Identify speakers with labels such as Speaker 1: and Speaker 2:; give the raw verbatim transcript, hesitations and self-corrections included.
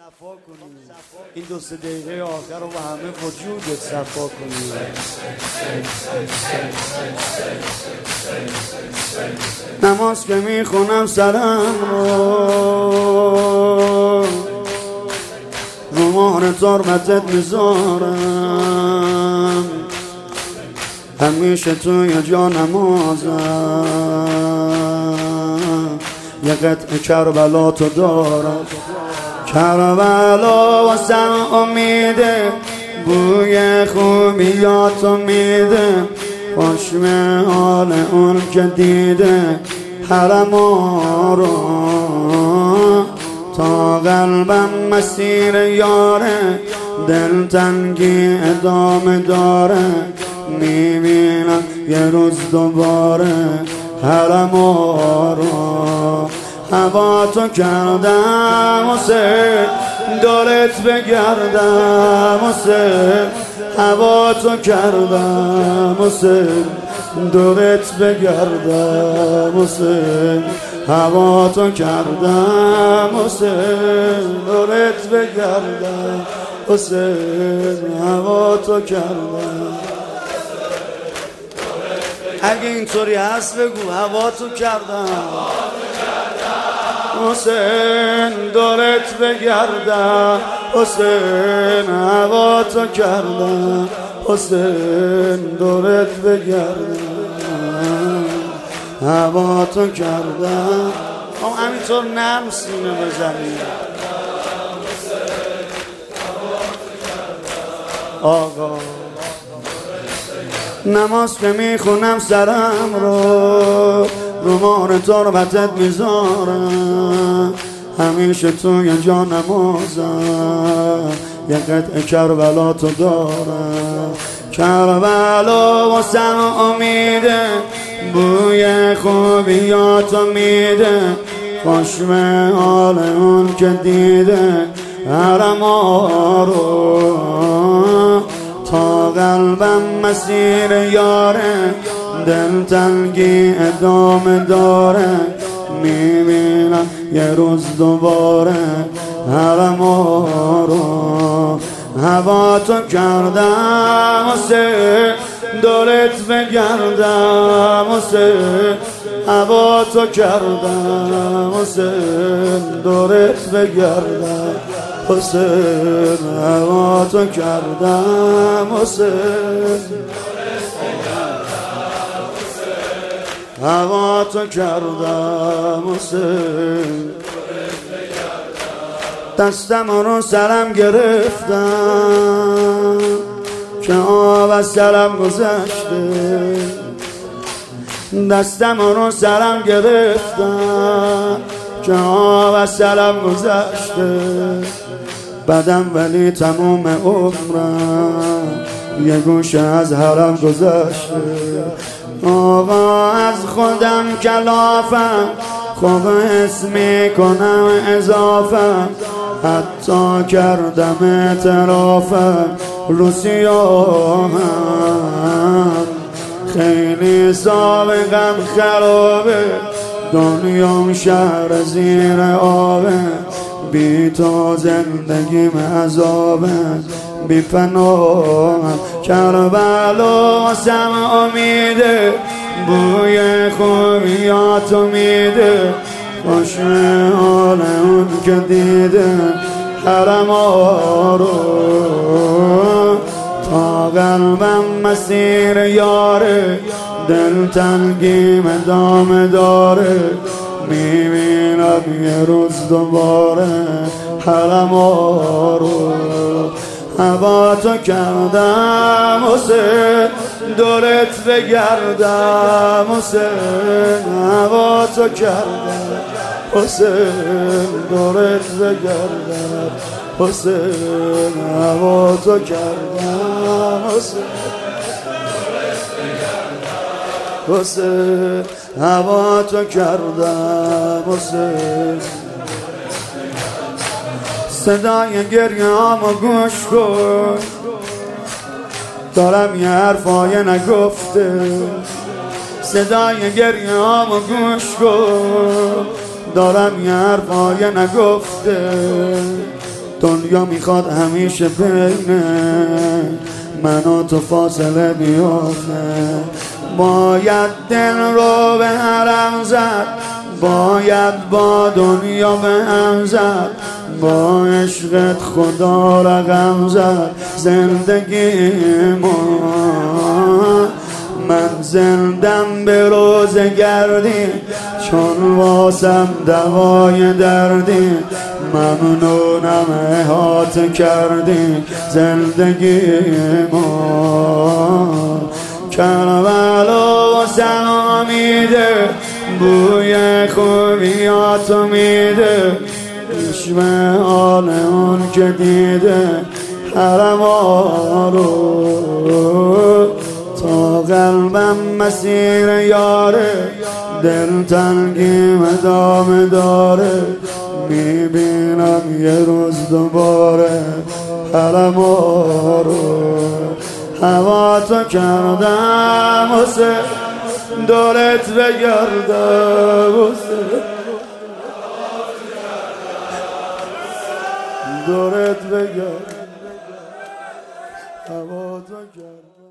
Speaker 1: این دو سه دقیقه آخر رو با همه وجودت صفا کنی. نماز که میخونم سرم رو رومان تربتت میذارم، همیشه توی جا نمازم، یه قطع کربلا تو دارم. کربلا واسم امیده، بوی خوبیاتو میده، خوشم حال اون که دیده حرما رو. تا قلبم مسیر یاره، دلتنگی ادامه داره، میبینم یه روز دوباره حرما رو. هوا تو کردم واسه دورت بگردم، واسه هوا تو کردم واسه دورت بگردم، واسه هوا تو کردم واسه دورت بگردم، واسه هوا تو کردم. اگه اینطوری هست بگو هوا تو کردم، حسین دورت بگردم، حسین هوا تو کردم، حسین دورت بگردم، هوا تو کردم. هم همینطور نرم سینه بزنی آقا. نماز که میخونم سرم رو رومان تربتت میذارم، همیشه توی جا نمازم، یه قطع کربلا تو دارم. کربلا واسم امیده، بوی خوبیاتو میده، خوشم حال اون که دیده حرما رو. تا قلبم مسیر یاره، دلتنگی ادامه داره، میبینم یه روز دوباره حرما رو. هوا تو کردم واسه دورت بگردم، واسه هوا تو کردم واسه دورت بگردم، واسه هوا تو کردم واسه هوا تو کردم واسه. دستم رو سرم گرفتم که آب از سرم گذشته، دستم رو سرم گرفتم که آب از سرم گذشته. بدم ولی تموم عمرم یه گوشه از حرم گذشته. آقا از خودم کلافم، خوب حس میکنم اضافم، حتی کردم اعترافم رو سیاهم. خیلی سابقم خرابه، دنیام شهر زیر آبه، بی تو زندگیم عذابه، بی پناهم. کربلا واسم امیده، بوی خوبیاتو میده، خوشم حال اون که دیده حرما رو. تا قلبم مسیر یاره، دلتنگیم ادامه داره، میبینم یه روز دوباره حرما رو. هوا تو کردم واسه دورت بگردم، واسه هوا تو کردم واسه دورت بگردم، واسه هوا تو کردم واسه واسه هوا تو کردم واسه. صدای گریه هامو گوش کن، دارم یه حرفای نگفته. صدای گریه هامو گوش کن، دارم یه حرفای نگفته. دنیا میخواد همیشه بین من و تو فاصله بیافته. باید دل رو به حرم زد، باید با دنیا به هم زد، با عشقت خدا رقم زد زندگی ما. من زندم به روز گردی چون واسم دوای دردی. ممنونم احاطه کردی زندگی ما. کربلا واسم میده بوی خوبیاتو میده، چشم حال اون که دیده حرما رو. تا قلبم مسیر یاره دل تنگی مدام داره، میبینم یه روز دوباره حرما رو. هوا تو کردم واسه دورت بگردم، واسه دورت بگردم، هوا تو کردم.